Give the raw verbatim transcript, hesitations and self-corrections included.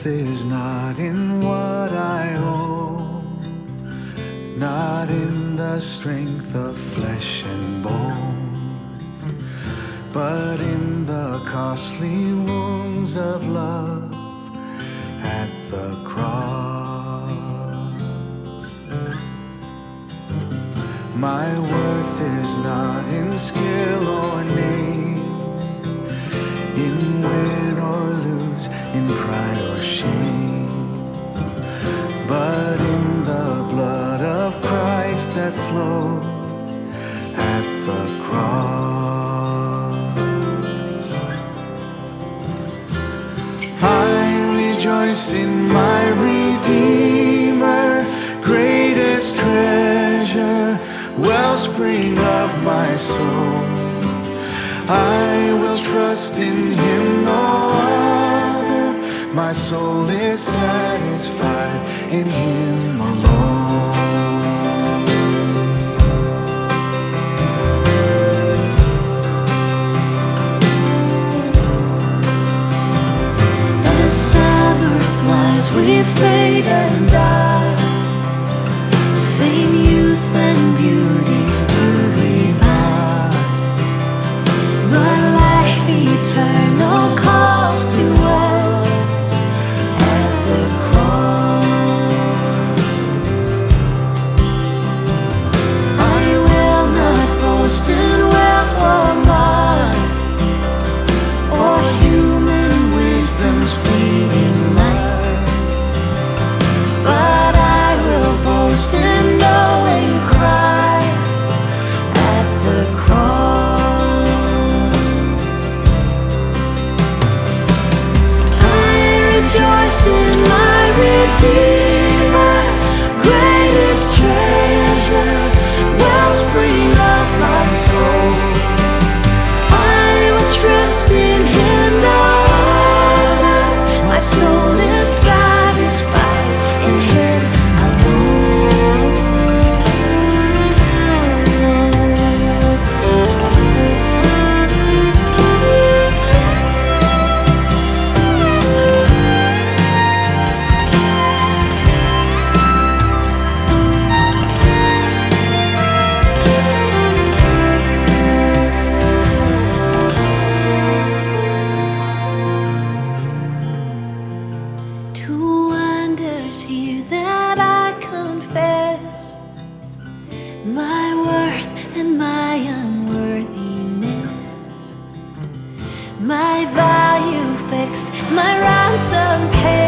is not in what I own, not in the strength of flesh and bone, but in the costly wounds of love at the cross. My worth is not in skill or name, in win or lose, in pride or shame, but in the blood of Christ that flowed at the cross. I rejoice in my Redeemer, greatest treasure, wellspring of my soul. I will trust in Him, no other. My soul is satisfied in Him alone. As summer flies, we fade and die. Fame, youth, and beauty hurry by, but life eternal calls to us at the cross. I will not boast in wealth or might, or human wisdom's fleeting light, but I will boast in knowing Christ at the cross. I rejoice in my Redeemer, greatest treasure, wellspring of my soul. I will trust in Him, no other. My soul is satisfied in Him alone. To wonders here that I confess my worth and my unworthiness, my value fixed, my ransom paid.